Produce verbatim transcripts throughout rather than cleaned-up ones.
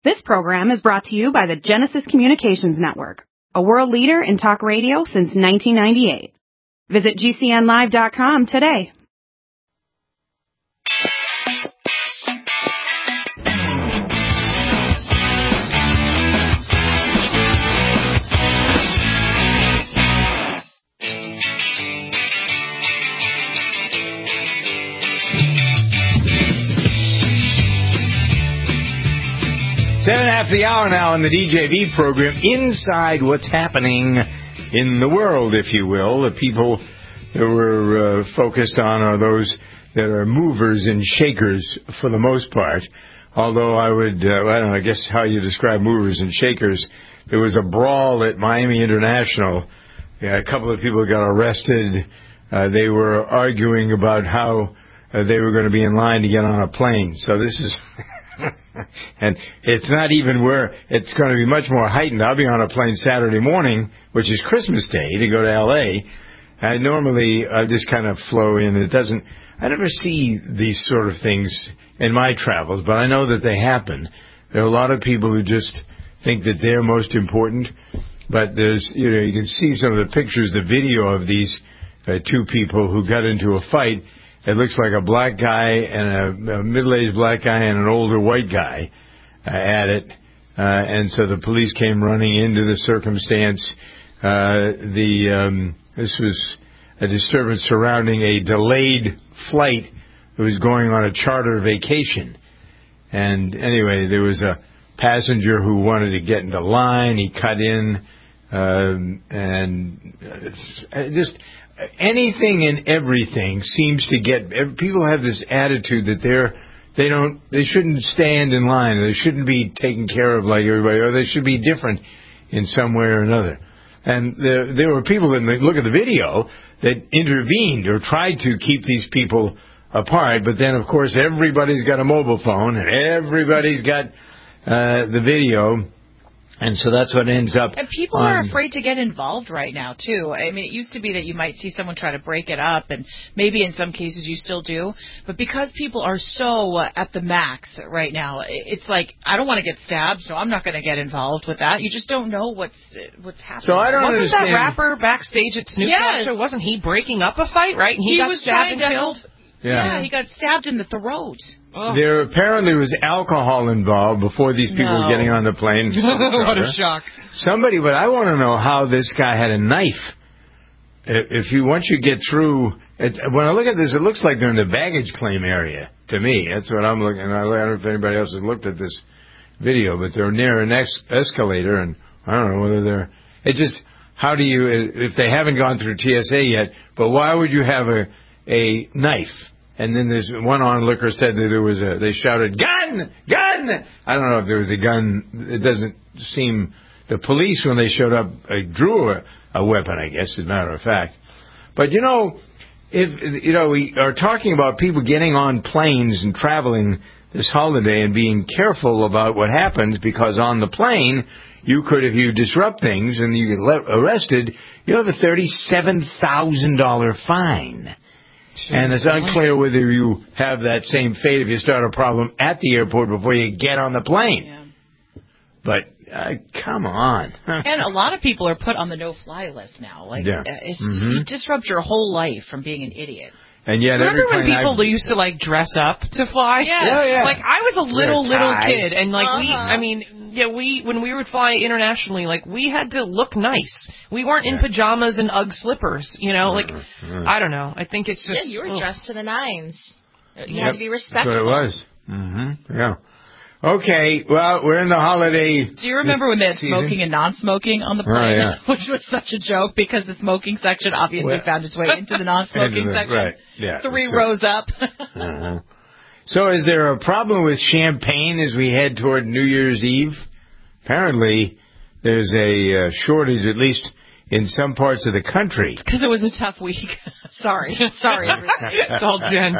This program is brought to you by the Genesis Communications Network, a world leader in talk radio since nineteen ninety-eight. Visit G C N live dot com today. Seven after the hour now on the D J V program, inside what's happening in the world, if you will. The people that we're uh, focused on are those that are movers and shakers for the most part. Although I would, uh, I don't know, I guess how you describe movers and shakers. There was a brawl at Miami International. Yeah, a couple of people got arrested. Uh, they were arguing about how uh, they were going to be in line to get on a plane. So this is... And it's not even where it's going to be much more heightened. I'll be on a plane Saturday morning, which is Christmas Day, to go to L A. I normally I just kind of flow in. It doesn't. I never see these sort of things in my travels, but I know that they happen. There are a lot of people who just think that they're most important. But there's, you know, you can see some of the pictures, the video of these uh, two people who got into a fight. It looks like a black guy and a, a middle-aged black guy and an older white guy uh, at it. Uh, and so the police came running into the circumstance. Uh, the um, this was a disturbance surrounding a delayed flight that was going on a charter vacation. And anyway, there was a passenger who wanted to get into line. He cut in um, and uh, just... Anything and everything seems to get... People have this attitude that they're, they don't, they shouldn't stand in line, or they shouldn't be taken care of like everybody, or they should be different in some way or another. And there, there were people, that look at the video, that intervened or tried to keep these people apart, but then, of course, everybody's got a mobile phone, and everybody's got uh, the video... And so that's what ends up. And people on, are afraid to get involved right now, too. I mean, it used to be that you might see someone try to break it up, and maybe in some cases you still do. But because people are so uh, at the max right now, it's like, I don't want to get stabbed, so I'm not going to get involved with that. You just don't know what's what's happening. So I don't Wasn't understand. that rapper backstage at Snoop Yes. Dogg? Wasn't he breaking up a fight, right? And he, he got was stabbed trying and to killed? Yeah. yeah, he got stabbed in the throat. Oh. There apparently was alcohol involved before these people no. were getting on the plane. What a shock. Somebody, but I want to know how this guy had a knife. If you once you get through, it, when I look at this, it looks like they're in the baggage claim area to me. That's what I'm looking. I don't know if anybody else has looked at this video, but they're near an ex- escalator, and I don't know whether they're. It just how do you if they haven't gone through T S A yet? But why would you have a a knife? And then there's one onlooker said that there was a, they shouted, gun, gun. I don't know if there was a gun. It doesn't seem, the police, when they showed up, uh, drew a, a weapon, I guess, as a matter of fact. But, you know, if, you know, we are talking about people getting on planes and traveling this holiday and being careful about what happens, because on the plane, you could, if you disrupt things and you get le- arrested, you have a thirty-seven thousand dollars fine. And it's unclear whether you have that same fate if you start a problem at the airport before you get on the plane. Yeah. But uh, come on. And a lot of people are put on the no-fly list now. Like, yeah. uh, it's, mm-hmm. you disrupt your whole life from being an idiot. And yet, remember every when people I've... used to like dress up to fly? Yes. Yeah, yeah. Like I was a little little kid, and like uh-huh. we, I mean, yeah, we when we would fly internationally, like we had to look nice. We weren't in yeah. pajamas and UGG slippers, you know. Like mm-hmm. I don't know. I think it's just yeah, you were ugh. dressed to the nines. You yep. had to be respectful. That's what it was. Mm-hmm. Yeah. Okay, well, we're in the holiday. Do you remember when they had season? smoking and non-smoking on the plane? Oh, yeah. Which was such a joke because the smoking section obviously well, found its way into the non-smoking the, section. Right, yeah. Three so, rows up. uh-huh. So is there a problem with champagne as we head toward New Year's Eve? Apparently, there's a uh, shortage, at least in some parts of the country. Because it was a tough week. Sorry. Sorry. It's all Jen.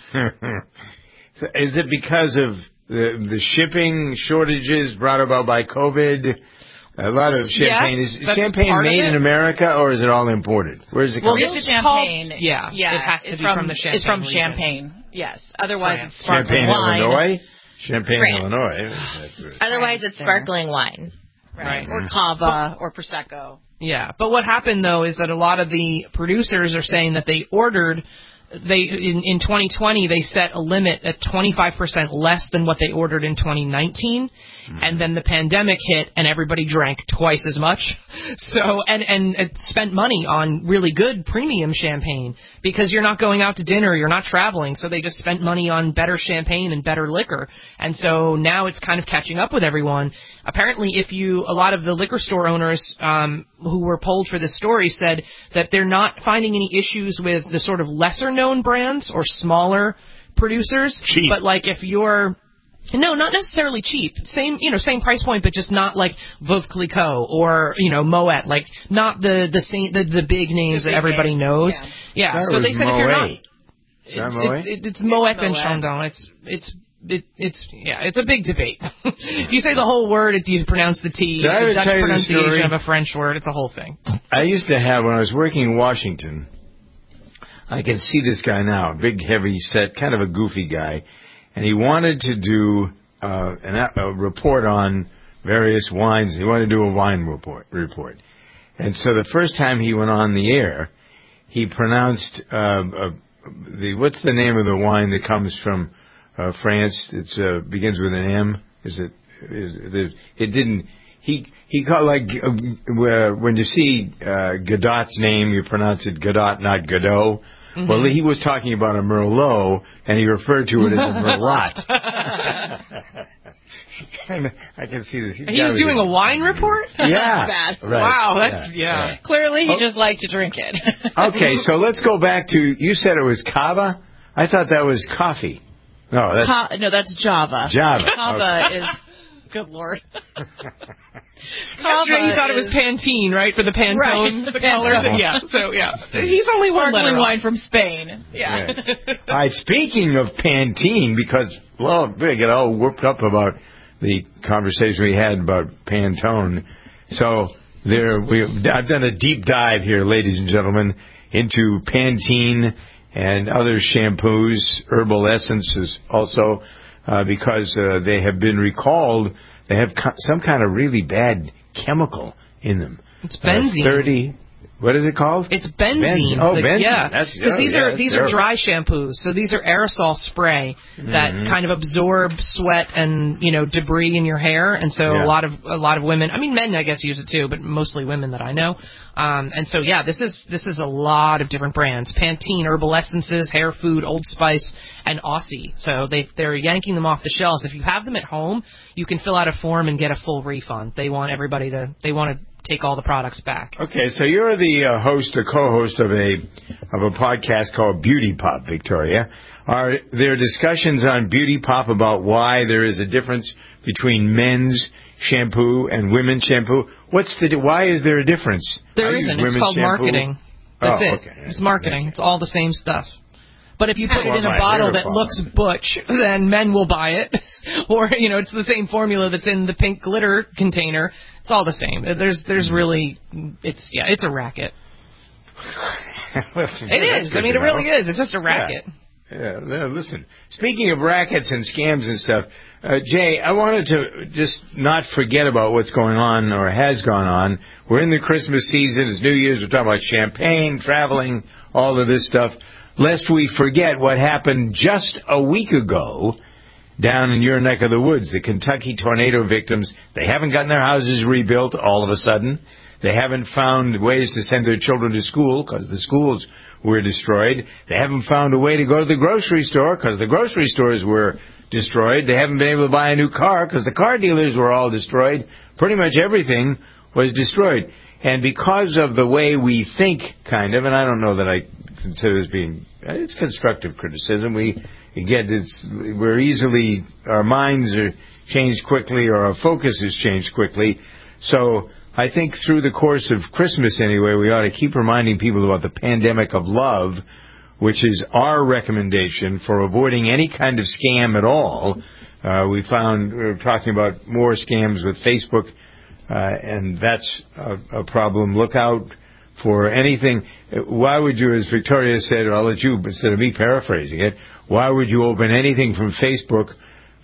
Is it because of the, the shipping shortages brought about by COVID? A lot of champagne. Yes, is that's champagne part of made it. in America, or is it all imported? Where is it Well, coming this from? champagne. Yeah, yeah, it has to it's be from the Champagne It's from region. Champagne. Yes. Otherwise, France. it's sparkling Champagne, wine. Illinois? Champaign, France. Illinois. Otherwise, it's sparkling wine. Right. Mm-hmm. Or cava or prosecco. Yeah, but what happened though is that a lot of the producers are saying that they ordered, they in, in twenty twenty they set a limit at twenty-five percent less than what they ordered in twenty nineteen, mm-hmm. and then the pandemic hit and everybody drank twice as much. So and and it spent money on really good premium champagne because you're not going out to dinner, you're not traveling, so they just spent money on better champagne and better liquor. And so now it's kind of catching up with everyone. Apparently, if you a lot of the liquor store owners um, who were polled for this story said that they're not finding any issues with the sort of lesser known brands or smaller producers. Cheap. But like if you're no, not necessarily cheap. Same, you know, same price point, but just not like Veuve Clicquot or, you know, Moet, like not the the same, the, the big names the big that everybody names. Yeah. Yeah. yeah. That So they said Moet. if you're not, Is it's, that Moet? it's, it's, it's Moet and Moet. Chandon. It's it's it, it's yeah, it's a big debate. If you say the whole word, if you pronounce the T, Did I the ever Dutch tell you the pronunciation story? of a French word, it's a whole thing. I used to have, when I was working in Washington, I can see this guy now, big, heavy set, kind of a goofy guy, and he wanted to do uh, an, a report on various wines. He wanted to do a wine report. report. And so the first time he went on the air, he pronounced uh, uh, the what's the name of the wine that comes from uh, France? It's uh, begins with an M. Is it? Is it, it didn't. He he called like uh, when you see uh, Godot's name, you pronounce it Godot, not Godot. Mm-hmm. Well, he was talking about a Merlot, and he referred to it as a Merlot. I can see this. He was doing a wine report? Yeah. Bad. Right. Wow, that's, yeah. yeah. yeah. Clearly, he Oh. just liked to drink it. Okay, so let's go back to, you said it was cava? I thought that was coffee. No, that's Ca- no, that's Java. Java. Cava Okay. is, good lord. Yesterday he thought it was Pantene, right, for the Pantone, Right. the color. Pantone. Yeah, so yeah. He's only one letter Sparkling off. wine from Spain. Yeah. Yeah. All right, speaking of Pantene, because, well, we get all whooped up about the conversation we had about Pantone. So there, we I've done a deep dive here, ladies and gentlemen, into Pantene and other shampoos, herbal essences also, uh, because uh, they have been recalled. They have co- some kind of really bad chemical in them. It's benzene. Uh, Thirty. What is it called? It's benzene. Benzene. Oh, The- benzene. Yeah, That's- because oh, these yeah, are that's these terrible. are dry shampoos. So these are aerosol spray that Mhm. kind of absorb sweat and you know debris in your hair. And so Yeah. a lot of a lot of women, I mean men, I guess use it too, but mostly women that I know. Um, and so yeah, this is this is a lot of different brands: Pantene, Herbal Essences, Hair Food, Old Spice, and Aussie. So they they're yanking them off the shelves. If you have them at home, you can fill out a form and get a full refund. They want everybody to they want to take all the products back. Okay, so you're the uh, host or co-host of a of a podcast called Beauty Pop, Victoria. Are there discussions on Beauty Pop about why there is a difference between men's shampoo and women's shampoo? What's the why is there a difference? There I use isn't. It's women's called shampoo. marketing. That's Oh, it. okay. It's marketing. Okay. It's all the same stuff. But if you put it Well, in a my bottle hair that follows. looks butch, then men will buy it. Or, you know, it's the same formula that's in the pink glitter container. It's all the same. There's there's really, it's, yeah, it's a racket. It is. I mean, it really is. It's just a racket. Yeah, yeah, listen. Speaking of rackets and scams and stuff, uh, Jay, I wanted to just not forget about what's going on or has gone on. We're in the Christmas season. It's New Year's. We're talking about champagne, traveling, all of this stuff. Lest we forget what happened just a week ago down in your neck of the woods. The Kentucky tornado victims, they haven't gotten their houses rebuilt all of a sudden. They haven't found ways to send their children to school because the schools were destroyed. They haven't found a way to go to the grocery store because the grocery stores were destroyed. They haven't been able to buy a new car because the car dealers were all destroyed. Pretty much everything was destroyed. And because of the way we think, kind of, and I don't know that I consider this being, it's constructive criticism. We, again, it's, we're easily, our minds are changed quickly or our focus is changed quickly. So I think through the course of Christmas anyway, we ought to keep reminding people about the pandemic of love, which is our recommendation for avoiding any kind of scam at all. Uh, we found, we were talking about more scams with Facebook, uh, and that's a, a problem. Look out for anything. Why would you, as Victoria said, or I'll let you, instead of me paraphrasing it, why would you open anything from Facebook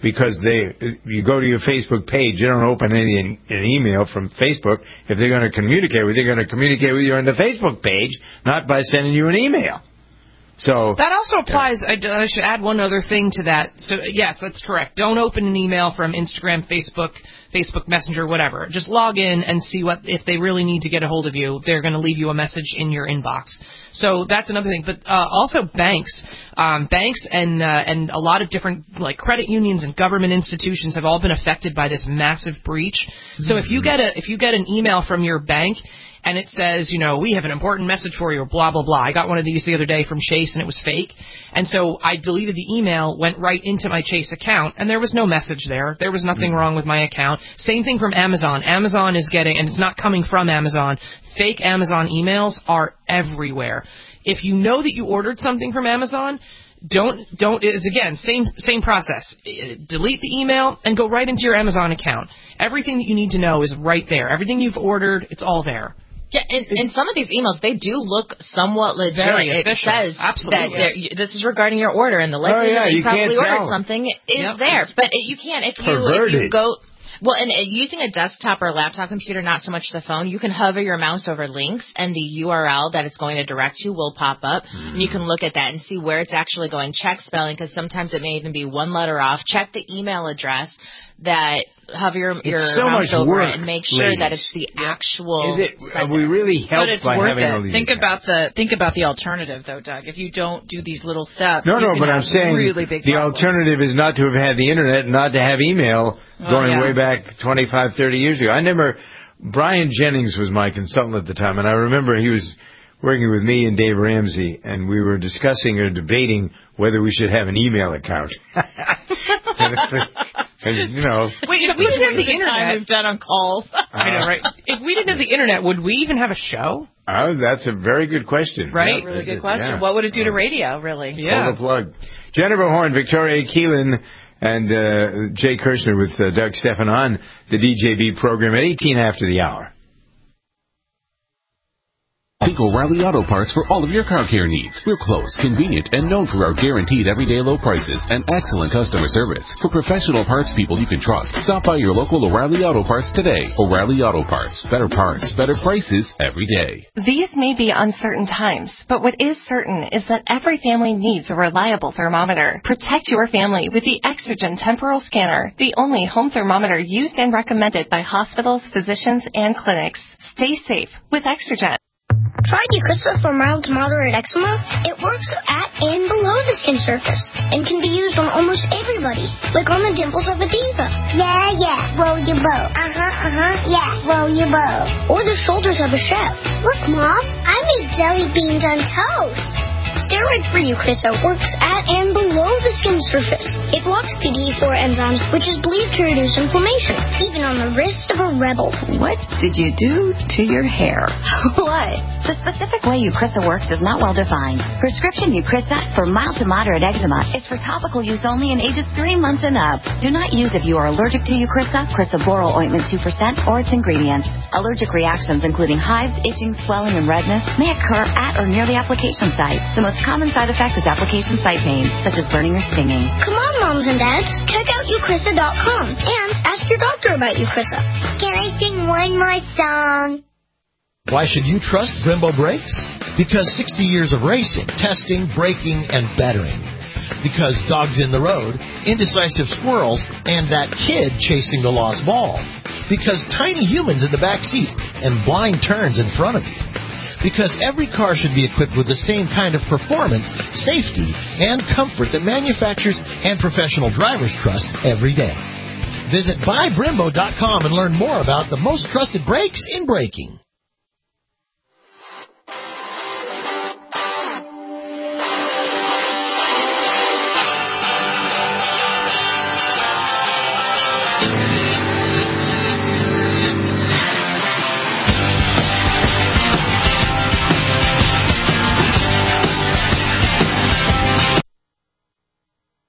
because they you go to your Facebook page, you don't open any an email from Facebook. If they're going to communicate with you, they're going to communicate with you on the Facebook page, not by sending you an email. So that also applies. I, I should add one other thing to that. So yes, that's correct. Don't open an email from Instagram, Facebook, Facebook Messenger, whatever. Just log in and see what if they really need to get a hold of you. They're going to leave you a message in your inbox. So that's another thing. But uh, also banks, um, banks, and uh, and a lot of different like credit unions and government institutions have all been affected by this massive breach. So if you get a if you get an email from your bank and it says, you know, we have an important message for you, or blah, blah, blah. I got one of these the other day from Chase, and it was fake. And so I deleted the email, went right into my Chase account, and there was no message there. There was nothing mm-hmm. wrong with my account. Same thing from Amazon. Amazon is getting, and it's not coming from Amazon, fake Amazon emails are everywhere. If you know that you ordered something from Amazon, Don't, don't, it's again, same, same process. Delete the email and go right into your Amazon account. Everything that you need to know is right there. Everything you've ordered, it's all there. Yeah, and, and some of these emails, they do look somewhat legit. Very it official. says Absolutely. that this is regarding your order, and the likelihood oh, yeah, that you, you probably ordered tell. something is yep. there. But it, you can't, if you, if you go... Well, and uh, using a desktop or a laptop computer, not so much the phone, you can hover your mouse over links, and the U R L that it's going to direct you will pop up, mm. and you can look at that and see where it's actually going. Check spelling, because sometimes it may even be one letter off. Check the email address that hover your, your so mouse over work, it and make sure ladies. that it's the actual. Is it? Are we really helped but it's by worth having it. all these Think accounts? about the think about the alternative, though, Doug. If you don't do these little steps, no, you no. can But have I'm saying really big the problems. alternative is not to have had the internet, not to have email well, going yeah. way back twenty-five, thirty years ago. I never. Brian Jennings was my consultant at the time, and I remember he was working with me and Dave Ramsey, and we were discussing or debating whether we should have an email account. And, you know, wait, if we didn't have the time internet, we've done on calls. I know, right? If we didn't have the internet, would we even have a show? Oh, that's a very good question. Right? Yeah, really good question. Yeah. What would it do to radio, really? Yeah. Pull the plug. Jennifer Horn, Victoria Keelan, and uh, Jay Kirshner with uh, Doug Stephan on the D J V program at eighteen after the hour. Think O'Reilly Auto Parts for all of your car care needs. We're close, convenient, and known for our guaranteed everyday low prices and excellent customer service. For professional parts people you can trust, stop by your local O'Reilly Auto Parts today. O'Reilly Auto Parts. Better parts, better prices every day. These may be uncertain times, but what is certain is that every family needs a reliable thermometer. Protect your family with the Exergen Temporal Scanner, the only home thermometer used and recommended by hospitals, physicians, and clinics. Stay safe with Exergen. Tried Eucrisa for mild to moderate eczema? It works at and below the skin surface and can be used on almost everybody, like on the dimples of a diva. Yeah, yeah, roll your boat. Uh-huh, uh-huh, yeah, roll your boat. Or the shoulders of a chef. Look, Mom, I made jelly beans on toast. Steroid-free Eucrisa works at and below the skin surface. It blocks P D E four enzymes, which is believed to reduce inflammation, even on the wrist of a rebel. What did you do to your hair? What? The specific way Eucrisa works is not well defined. Prescription Eucrisa for mild to moderate eczema is for topical use only in ages three months and up. Do not use if you are allergic to Eucrisa, Crisaborol ointment two percent, or its ingredients. Allergic reactions, including hives, itching, swelling, and redness, may occur at or near the application site. The most common side effect is application site pain, such as burning or stinging. Come on, moms and dads, check out Eucrisa dot com and ask your doctor about Eucrisa. Can I sing one more song? Why should you trust Brembo Brakes? Because sixty years of racing, testing, braking, and bettering. Because dogs in the road, indecisive squirrels, and that kid chasing the lost ball. Because tiny humans in the back seat and blind turns in front of you. Because every car should be equipped with the same kind of performance, safety, and comfort that manufacturers and professional drivers trust every day. Visit buy brembo dot com and learn more about the most trusted brakes in braking. Do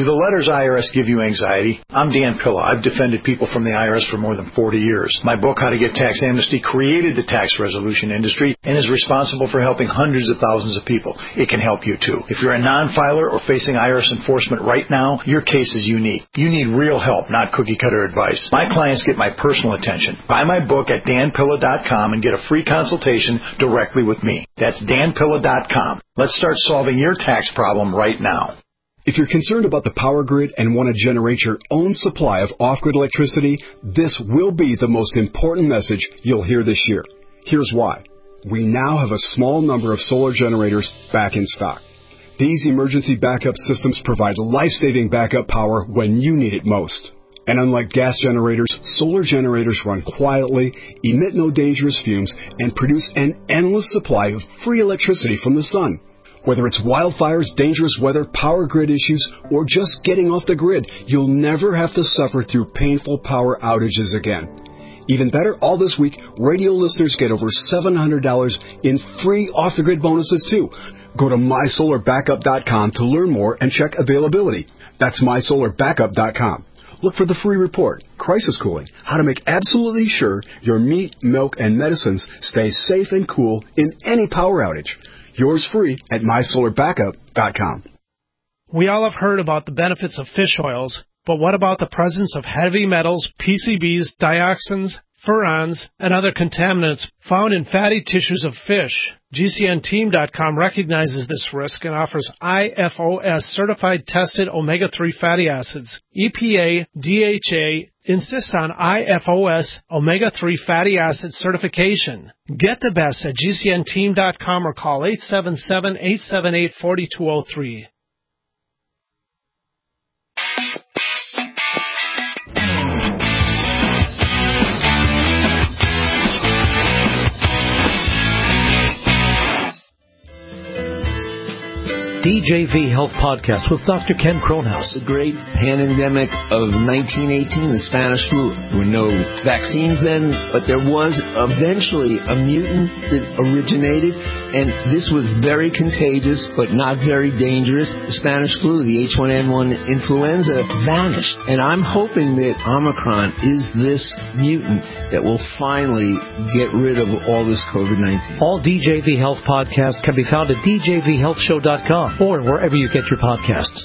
Do the letters I R S give you anxiety? I'm Dan Pilla. I've defended people from the I R S for more than forty years. My book, How to Get Tax Amnesty, created the tax resolution industry and is responsible for helping hundreds of thousands of people. It can help you too. If you're a non-filer or facing I R S enforcement right now, your case is unique. You need real help, not cookie-cutter advice. My clients get my personal attention. Buy my book at dan pilla dot com and get a free consultation directly with me. That's dan pilla dot com. Let's start solving your tax problem right now. If you're concerned about the power grid and want to generate your own supply of off-grid electricity, this will be the most important message you'll hear this year. Here's why. We now have a small number of solar generators back in stock. These emergency backup systems provide life-saving backup power when you need it most. And unlike gas generators, solar generators run quietly, emit no dangerous fumes, and produce an endless supply of free electricity from the sun. Whether it's wildfires, dangerous weather, power grid issues, or just getting off the grid, you'll never have to suffer through painful power outages again. Even better, all this week, radio listeners get over seven hundred dollars in free off-the-grid bonuses, too. Go to my solar backup dot com to learn more and check availability. That's my solar backup dot com. Look for the free report, Crisis Cooling, how to make absolutely sure your meat, milk, and medicines stay safe and cool in any power outage. Yours free at my solar backup dot com. We all have heard about the benefits of fish oils, but what about the presence of heavy metals, P C Bs, dioxins, furans, and other contaminants found in fatty tissues of fish? G C N team dot com recognizes this risk and offers I F O S-certified tested omega three fatty acids. E P A, D H A insist on I F O S omega three fatty acid certification. Get the best at G C N team dot com or call eight seven seven, eight seven eight, four two zero three. D J V Health Podcast with Doctor Ken Kronhaus. The great pandemic of nineteen eighteen, the Spanish flu. There were no vaccines then, but there was eventually a mutant that originated, and this was very contagious, but not very dangerous. The Spanish flu, the H one N one influenza, vanished, and I'm hoping that Omicron is this mutant that will finally get rid of all this COVID nineteen. All D J V Health Podcasts can be found at d j v health show dot com. Or wherever you get your podcasts.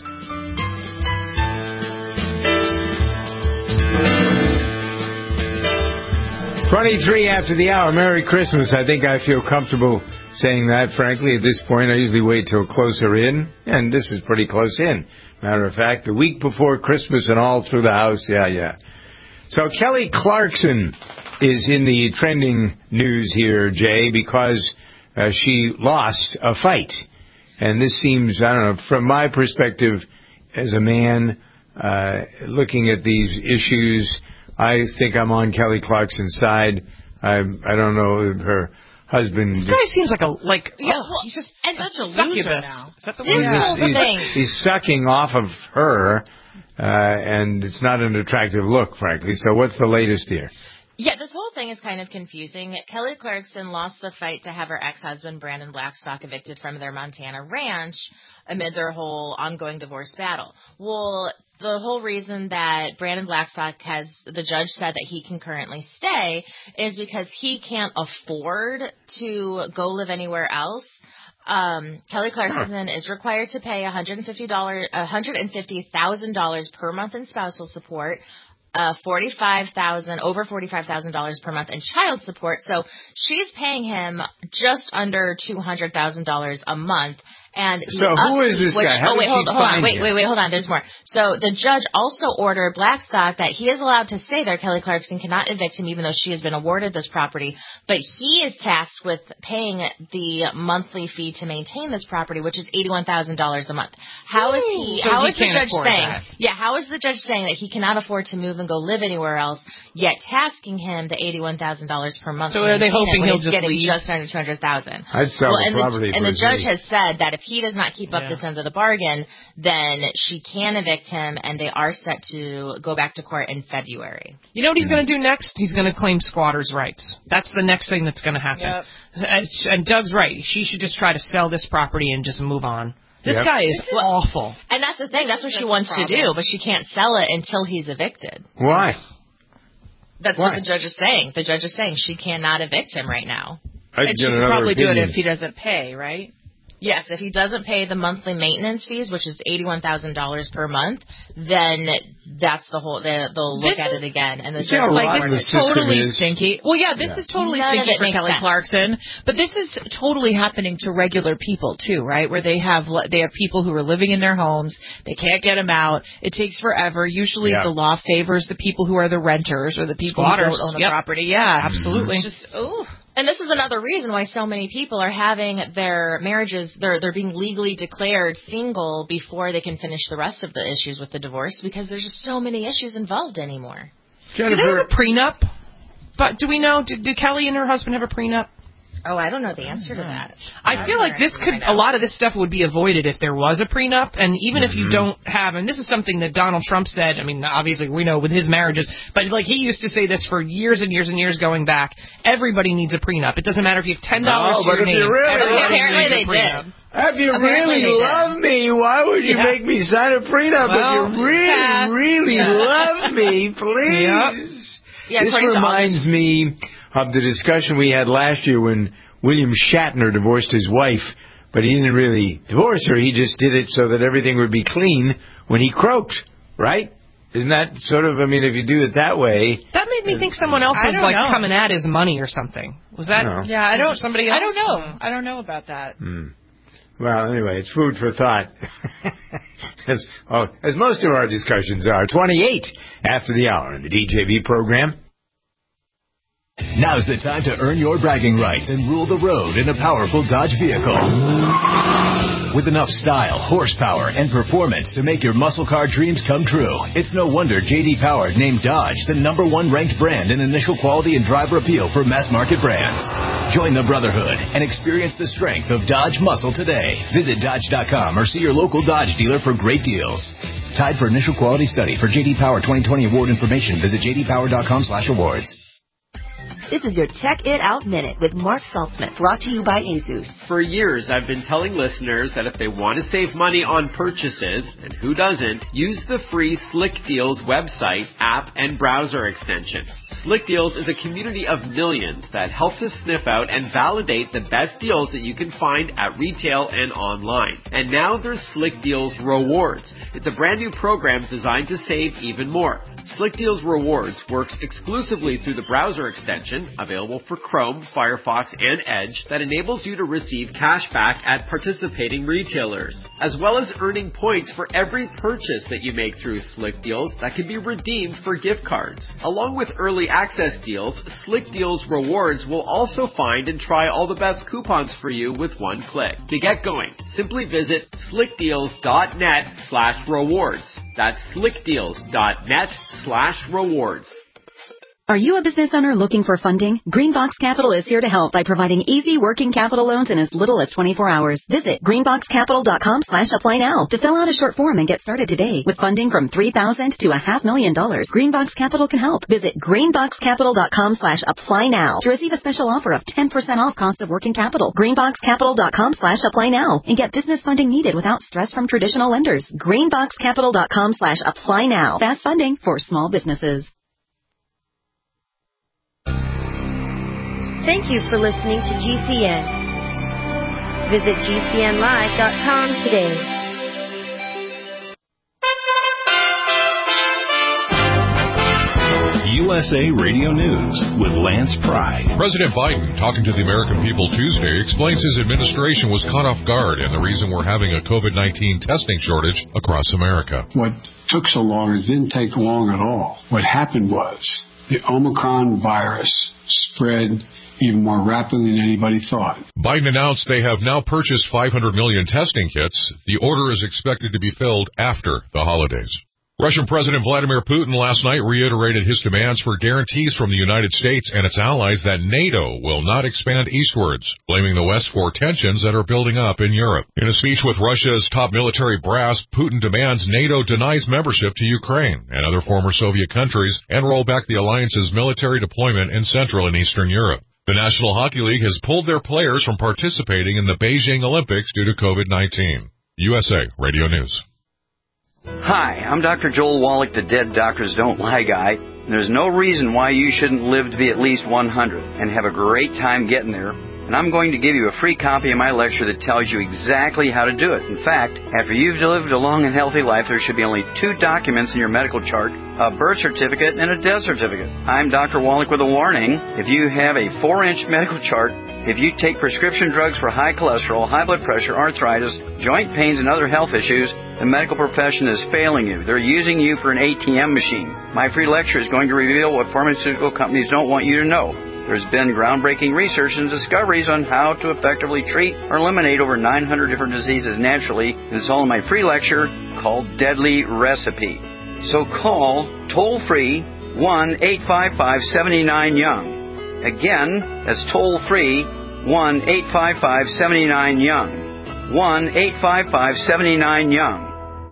twenty-three after the hour. Merry Christmas. I think I feel comfortable saying that, frankly. At this point, I usually wait till closer in, and this is pretty close in. Matter of fact, the week before Christmas and all through the house, yeah, yeah. So Kelly Clarkson is in the trending news here, Jay, because uh, she lost a fight. And this seems, I don't know, from my perspective as a man uh, looking at these issues, I think I'm on Kelly Clarkson's side. I I don't know if her husband. This guy seems like a like. Yeah, oh, well, he's just and such a succubus. loser now. Is that the This word? whole he's, thing. He's, he's sucking off of her, uh, and it's not an attractive look, frankly. So what's the latest here? Yeah, this whole thing is kind of confusing. Kelly Clarkson lost the fight to have her ex-husband, Brandon Blackstock, evicted from their Montana ranch amid their whole ongoing divorce battle. Well, the whole reason that Brandon Blackstock has, the judge said that he can currently stay is because he can't afford to go live anywhere else. Um, Kelly Clarkson is required to pay one hundred fifty dollars, one hundred fifty thousand dollars per month in spousal support. Uh, forty-five thousand, over forty-five thousand dollars per month in child support. So she's paying him just under two hundred thousand dollars a month. And so who up, is this which, guy? How oh wait, hold, hold on, wait, him? wait, wait, hold on. There's more. So the judge also ordered Blackstock that he is allowed to stay there. Kelly Clarkson cannot evict him, even though she has been awarded this property. But he is tasked with paying the monthly fee to maintain this property, which is eighty-one thousand dollars a month. How is he? So how he is the can't judge afford saying? that. Yeah, how is the judge saying that he cannot afford to move and go live anywhere else, yet tasking him the eighty-one thousand dollars per month? So to are they hoping it when he'll he's just getting leave? just under two hundred thousand? I'd sell well, the and property the, and for the judge his has said that if he does not keep up Yeah. this end of the bargain, then she can evict him, and they are set to go back to court in February. You know what he's going to do next? He's going to claim squatters' rights. That's the next thing that's going to happen. Yep. And and Doug's right. She should just try to sell this property and just move on. This Yep. guy is awful. And that's the thing. That's what she That's wants the to problem. do, but she can't sell it until he's evicted. Why? That's Why? what the judge is saying. The judge is saying she cannot evict him right now. I'd And get she could another probably do it opinion. if he doesn't pay, right? Yes, if he doesn't pay the monthly maintenance fees, which is eighty-one thousand dollars per month, then that's the whole. They, they'll look This at is- it again, and the You see how judge Like, rotten this the is system totally is? stinky. Well, yeah, this Yeah. is totally None of stinky it for makes Kelly sense. Clarkson. But this is totally happening to regular people, too, right? Where they have they have people who are living in their homes. They can't get them out. It takes forever. Usually Yeah. the law favors the people who are the renters or the people Squatters. who don't own the Yep. property. Yeah, Absolutely. It's just, oh. And this is another reason why so many people are having their marriages, they're, they're being legally declared single before they can finish the rest of the issues with the divorce, because there's just so many issues involved anymore. Do they Jennifer, have a prenup? But do we know, did, did Kelly and her husband have a prenup? Oh, I don't know the answer to that. I feel like this could, a lot of this stuff would be avoided if there was a prenup, and even if you don't have, and this is something that Donald Trump said, I mean, obviously we know with his marriages, but like he used to say this for years and years and years going back, everybody needs a prenup. It doesn't matter if you have ten dollars No, to but your if you name. really- Everybody Apparently needs a they prenup. did. if you Apparently really they did. love me, why would you Yeah. make me sign a prenup? Well, if you really, pass. really Yeah. love me, please. Yep. Yeah, This according to all reminds me of the discussion we had last year when William Shatner divorced his wife, but he didn't really divorce her. He just did it so that everything would be clean when he croaked, right? Isn't that sort of, I mean, if you do it that way. That made me think someone else I was don't like know. coming at his money or something. Was that? No. Yeah, I was there don't. Somebody else? I don't know. I don't know about that. Hmm. Well, anyway, it's food for thought, as, oh, as most of our discussions are. twenty-eight after the hour in the D J V program. Now's the time to earn your bragging rights and rule the road in a powerful Dodge vehicle. With enough style, horsepower, and performance to make your muscle car dreams come true, it's no wonder J D Power named Dodge the number one ranked brand in initial quality and driver appeal for mass market brands. Join the brotherhood and experience the strength of Dodge muscle today. Visit Dodge dot com or see your local Dodge dealer for great deals. Tied for initial quality study. For J D Power twenty twenty award information, visit j d power dot com slash awards. This is your Check It Out Minute with Mark Saltzman, brought to you by Asus. For years, I've been telling listeners that if they want to save money on purchases, and who doesn't, use the free Slick Deals website, app, and browser extension. Slick Deals is a community of millions that help to sniff out and validate the best deals that you can find at retail and online. And now there's Slick Deals Rewards. It's a brand new program designed to save even more. Slick Deals Rewards works exclusively through the browser extension, available for Chrome, Firefox, and Edge, that enables you to receive cash back at participating retailers, as well as earning points for every purchase that you make through Slick Deals that can be redeemed for gift cards. Along with early access deals, Slick Deals Rewards will also find and try all the best coupons for you with one click. To get going, simply visit slickdeals.net slash rewards. That's slickdeals.net slash rewards. Are you a business owner looking for funding? Greenbox Capital is here to help by providing easy working capital loans in as little as twenty-four hours. Visit greenboxcapital.com slash apply now to fill out a short form and get started today. With funding from three thousand dollars to a half million dollars, Greenbox Capital can help. Visit greenboxcapital.com slash apply now to receive a special offer of ten percent off cost of working capital. Greenboxcapital.com slash apply now and get business funding needed without stress from traditional lenders. Greenboxcapital.com slash apply now. Fast funding for small businesses. Thank you for listening to G C N. Visit G C N live dot com today. U S A Radio News with Lance Pride. President Biden, talking to the American people Tuesday, explains his administration was caught off guard and the reason we're having a COVID nineteen testing shortage across America. What took so long, it didn't take long at all. What happened was the Omicron virus spread even more rapidly than anybody thought. Biden announced they have now purchased five hundred million testing kits. The order is expected to be filled after the holidays. Russian President Vladimir Putin last night reiterated his demands for guarantees from the United States and its allies that NATO will not expand eastwards, blaming the West for tensions that are building up in Europe. In a speech with Russia's top military brass, Putin demands NATO denies membership to Ukraine and other former Soviet countries and roll back the alliance's military deployment in Central and Eastern Europe. The National Hockey League has pulled their players from participating in the Beijing Olympics due to COVID nineteen. U S A Radio News. Hi, I'm Doctor Joel Wallach, the Dead Doctors Don't Lie guy. And there's no reason why you shouldn't live to be at least one hundred and have a great time getting there. And I'm going to give you a free copy of my lecture that tells you exactly how to do it. In fact, after you've lived a long and healthy life, there should be only two documents in your medical chart, a birth certificate and a death certificate. I'm Doctor Wallach with a warning. If you have a four-inch medical chart, if you take prescription drugs for high cholesterol, high blood pressure, arthritis, joint pains, and other health issues, the medical profession is failing you. They're using you for an A T M machine. My free lecture is going to reveal what pharmaceutical companies don't want you to know. There's been groundbreaking research and discoveries on how to effectively treat or eliminate over nine hundred different diseases naturally, and it's all in my free lecture called Deadly Recipe. So call toll-free one eight five five, seven nine, young. Again, that's toll-free one eight five five, seven nine, young. one eight five five, seven nine, young.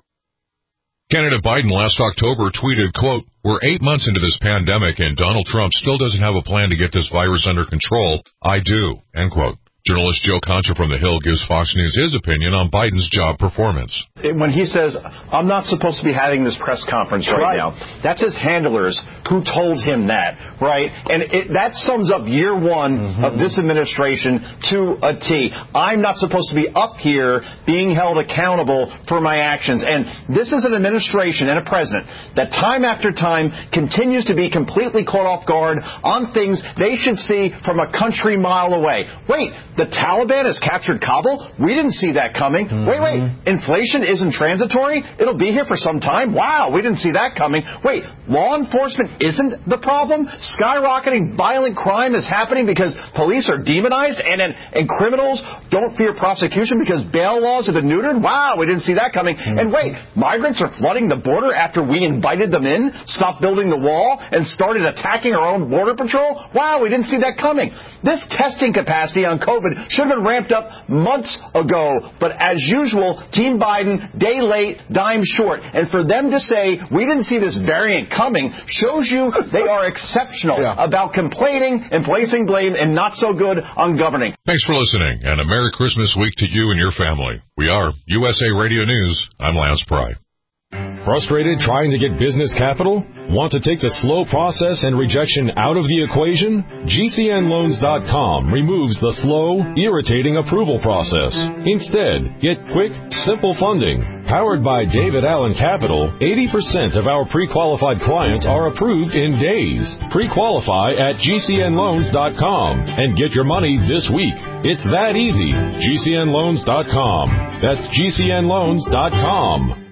Candidate Biden last October tweeted, quote, "We're eight months into this pandemic and Donald Trump still doesn't have a plan to get this virus under control. I do," end quote. Journalist Joe Concha from The Hill gives Fox News his opinion on Biden's job performance. When he says, I'm not supposed to be having this press conference right, right. now, that's his handlers who told him that, right? And it, that sums up year one mm-hmm. of this administration to a T. I'm not supposed to be up here being held accountable for my actions. And this is an administration and a president that time after time continues to be completely caught off guard on things they should see from a country mile away. Wait, the Taliban has captured Kabul? We didn't see that coming. Mm-hmm. Wait, wait, inflation isn't transitory? It'll be here for some time? Wow, we didn't see that coming. Wait, law enforcement isn't the problem? Skyrocketing violent crime is happening because police are demonized and, and, and criminals don't fear prosecution because bail laws have been neutered? Wow, we didn't see that coming. Mm-hmm. And wait, migrants are flooding the border after we invited them in, stopped building the wall, and started attacking our own border patrol? Wow, we didn't see that coming. This testing capacity on COVID should have been ramped up months ago. But as usual, Team Biden, day late, dime short. And for them to say, we didn't see this variant coming, shows you they are exceptional yeah. about complaining and placing blame and not so good on governing. Thanks for listening, and a Merry Christmas week to you and your family. We are U S A Radio News. I'm Lance Pry. Frustrated trying to get business capital? Want to take the slow process and rejection out of the equation? G C N loans dot com removes the slow, irritating approval process. Instead, get quick, simple funding. Powered by David Allen Capital, eighty percent of our pre-qualified clients are approved in days. Pre-qualify at G C N loans dot com and get your money this week. It's that easy. G C N loans dot com. That's G C N loans dot com.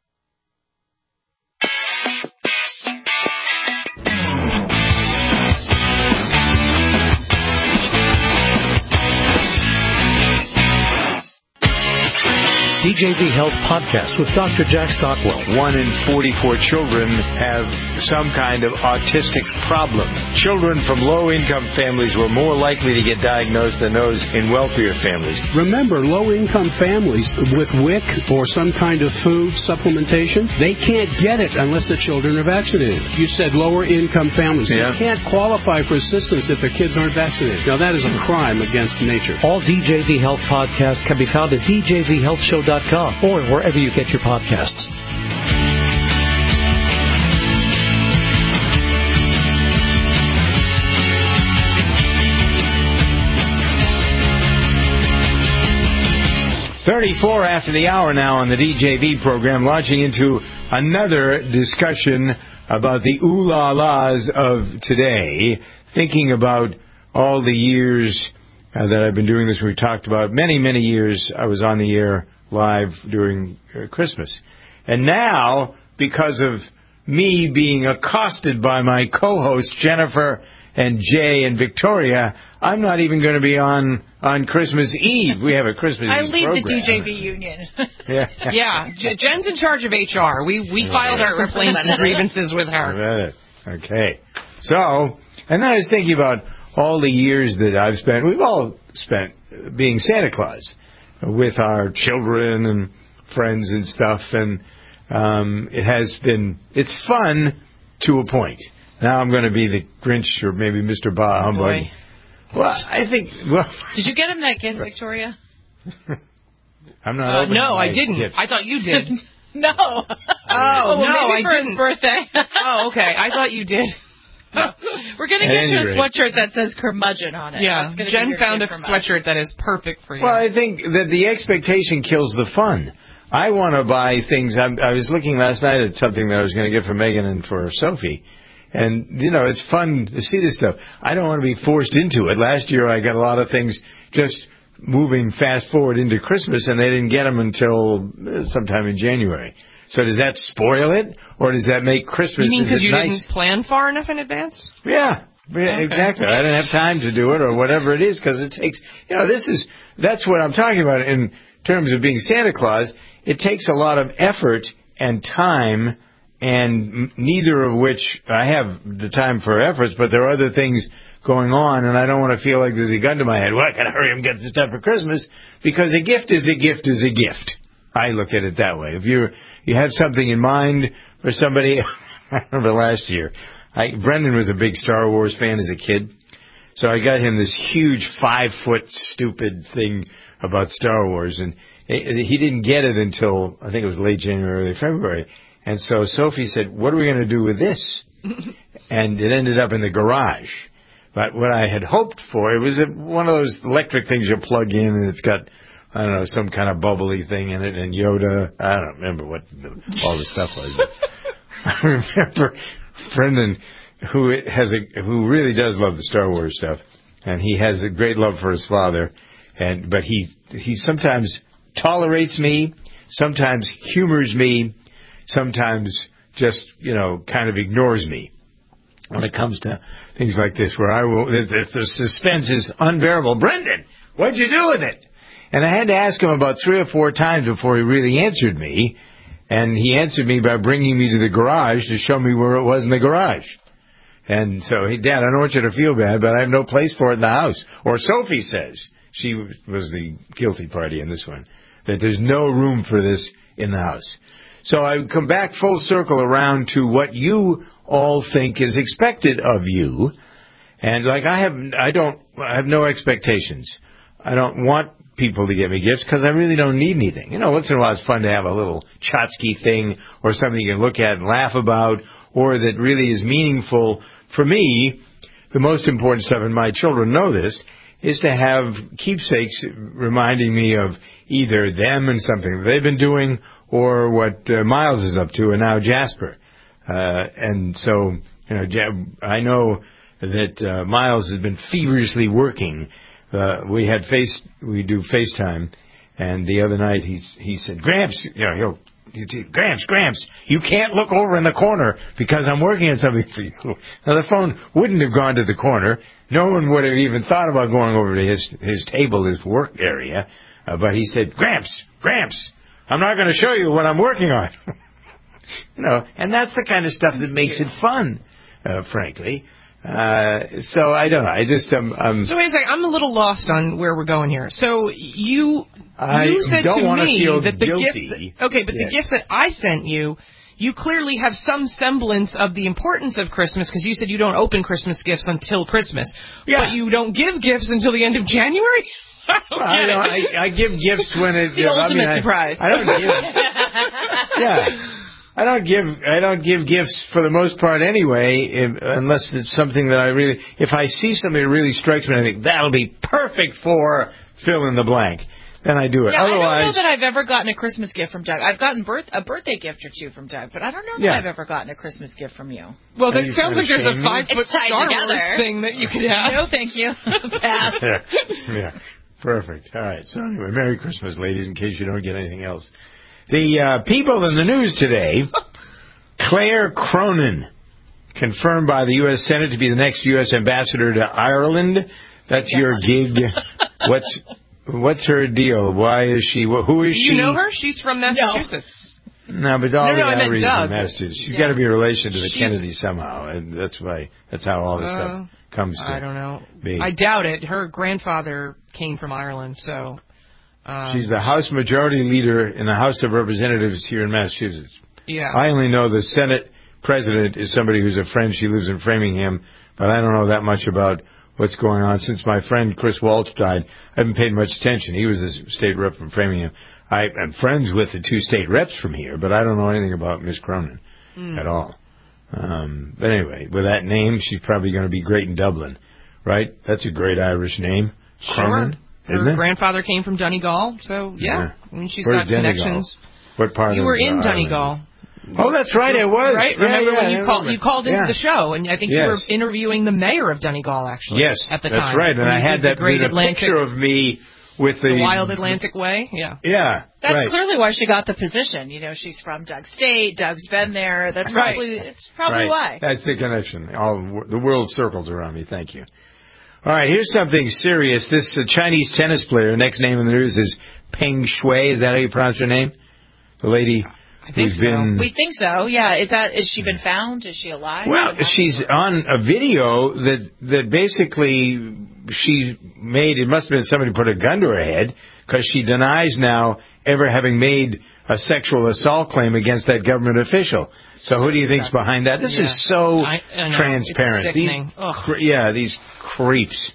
D J V Health Podcast with Doctor Jack Stockwell. One in forty-four children have some kind of autistic problem. Children from low-income families were more likely to get diagnosed than those in wealthier families. Remember, low-income families with W I C or some kind of food supplementation, they can't get it unless the children are vaccinated. You said lower-income families. Yeah. They can't qualify for assistance if their kids aren't vaccinated. Now, that is a crime against nature. All D J V Health podcasts can be found at D J V health show dot com or wherever you get your podcasts. thirty-four after the hour now on the D J V program, launching into another discussion about the ooh-la-las of today, thinking about all the years uh, that I've been doing this. We've talked about many, many years I was on the air live during uh, Christmas. And now, because of me being accosted by my co-hosts, Jennifer and Jay and Victoria, I'm not even going to be on on Christmas Eve. We have a Christmas I Eve lead program. the D J V union. yeah, yeah. J- Jen's in charge of H R. We we filed our complaints and grievances with her. Okay. So, and then I was thinking about all the years that I've spent. We've all spent being Santa Claus with our children and friends and stuff, and um, it has been, it's fun to a point. Now I'm going to be the Grinch or maybe Mister Bah Humbug. Boy. Well, I think, well... Did you get him that gift, Victoria? I'm not Uh, opening no, my I didn't. gifts. I thought you did. No. Oh, well, no, maybe I for didn't. his birthday. Oh, okay. I thought you did. We're going to At get any you a rate. sweatshirt that says curmudgeon on it. Yeah, That's gonna be Jen your found a gift from us. sweatshirt that is perfect for you. Well, I think that the expectation kills the fun. I want to buy things. I, I was looking last night at something that I was going to get for Megan and for Sophie. And, you know, it's fun to see this stuff. I don't want to be forced into it. Last year I got a lot of things just moving fast forward into Christmas, and they didn't get them until sometime in January. So does that spoil it, or does that make Christmas You mean is because it you nice? didn't plan far enough in advance? Yeah. Yeah, Okay. exactly. I didn't have time to do it or whatever it is because it takes, you know, this is, that's what I'm talking about in terms of being Santa Claus. It takes a lot of effort and time, and m- neither of which I have the time for efforts, but there are other things going on, and I don't want to feel like there's a gun to my head. Well, I got to hurry up and get this stuff for Christmas, because a gift is a gift is a gift. I look at it that way. If you you have something in mind for somebody, I remember last year, I, Brendan was a big Star Wars fan as a kid, so I got him this huge five-foot stupid thing about Star Wars, and he didn't get it until, I think it was late January, early February. And so Sophie said, what are we going to do with this? And it ended up in the garage. But what I had hoped for, it was a, one of those electric things you plug in, and it's got, I don't know, some kind of bubbly thing in it, and Yoda. I don't remember what the, all the stuff was. But I remember Brendan, who has a, who really does love the Star Wars stuff, and he has a great love for his father, and but he he sometimes tolerates me, sometimes humors me, sometimes just, you know, kind of ignores me when it comes to things like this, where I will, the, the, the suspense is unbearable. Brendan, what'd you do with it? And I had to ask him about three or four times before he really answered me, and he answered me by bringing me to the garage to show me where it was in the garage. And so, hey, Dad, I don't want you to feel bad, but I have no place for it in the house. Or Sophie says, she was the guilty party in this one, that there's no room for this in the house. So I come back full circle around to what you all think is expected of you. And like I have, I don't, I have no expectations. I don't want people to give me gifts because I really don't need anything. You know, once in a while it's fun to have a little tchotchke thing or something you can look at and laugh about, or that really is meaningful. For me, the most important stuff, and my children know this, is to have keepsakes reminding me of either them and something that they've been doing, or what uh, Miles is up to, and now Jasper. Uh, and so, you know, I know that uh, Miles has been feverishly working. Uh, we had face, we do FaceTime, and the other night he's, he said, Gramps, you know, he'll, he'll, Gramps, Gramps, you can't look over in the corner because I'm working on something for you. Now the phone wouldn't have gone to the corner. No one would have even thought about going over to his, his table, his work area. Uh, but he said, Gramps, Gramps, I'm not going to show you what I'm working on. You know, and that's the kind of stuff that makes it fun, uh, frankly. Uh, so I don't know. I just um, um. So wait a second. I'm a little lost on where we're going here. So you I you said don't to wanna me feel that the guilty. gift. That, okay, but Yes. the gift that I sent you, you clearly have some semblance of the importance of Christmas because you said you don't open Christmas gifts until Christmas. Yeah. But you don't give gifts until the end of January. I, don't I, get don't, it. I, I give gifts when it. The you know, ultimate I mean, I- surprise. I don't give. Yeah. I don't give I don't give gifts for the most part anyway, if, unless it's something that I really, if I see something that really strikes me, I think that'll be perfect for fill in the blank, then I do it. Yeah, Otherwise, I don't know that I've ever gotten a Christmas gift from Doug. I've gotten birth, a birthday gift or two from Doug, but I don't know that Yeah. I've ever gotten a Christmas gift from you. Well, Are that you sounds trying like to there's a shame me? five foot It's tied Star together. Wars thing that you could have. No, thank you. Pass. yeah, yeah, perfect. All right. So anyway, Merry Christmas, ladies. In case you don't get anything else, the uh, people in the news today. Claire Cronin, confirmed by the U S Senate to be the next U S ambassador to Ireland. That's your gig. What's what's her deal? Why is she? Who is Do she? you know her? She's from Massachusetts. No, but all No, no, the I meant Irish Doug. in Massachusetts. She's Yeah. got to be a relation to the She's- Kennedys somehow, and that's why. That's how all this Uh, stuff comes to. I don't know. be. I doubt it. Her grandfather came from Ireland, so. Um, She's the House Majority Leader in the House of Representatives here in Massachusetts. Yeah. I only know the Senate President is somebody who's a friend. She lives in Framingham, but I don't know that much about what's going on. Since my friend Chris Walsh died, I haven't paid much attention. He was a state rep from Framingham. I am friends with the two state reps from here, but I don't know anything about Miss Cronin mm. at all. Um, but anyway, with that name, she's probably going to be great in Dublin, right? That's a great Irish name. Sure. Cronin, isn't Her it? grandfather came from Donegal, so yeah. yeah. I mean, she's Where's got Donegal? connections. What part you of were in uh, Donegal. Oh, that's right, I was. Right? Yeah, Remember yeah, when you called you called into yeah. the show, and I think yes. you were interviewing the mayor of Donegal, actually. Yes, at the that's time. right. And I had that great Atlantic, picture of me with the, the Wild Atlantic Way. Yeah. Yeah. That's right. clearly why she got the position. You know, she's from Doug State. Doug's been there. That's right. probably it's probably right. why. That's the connection. All the world circles around me. Thank you. All right, here's something serious. This uh, Chinese tennis player, next name in the news is Peng Shuai. Is that how you pronounce her name? The lady I think who's so. been... We think so, yeah. Is that is she been found? Is she alive? Well, she's on a video that that basically she made... It must have been somebody put a gun to her head, because she denies now ever having made a sexual assault claim against that government official. So, so who do you think's behind that? This yeah. is so I, I transparent. These, cre- yeah, these creeps.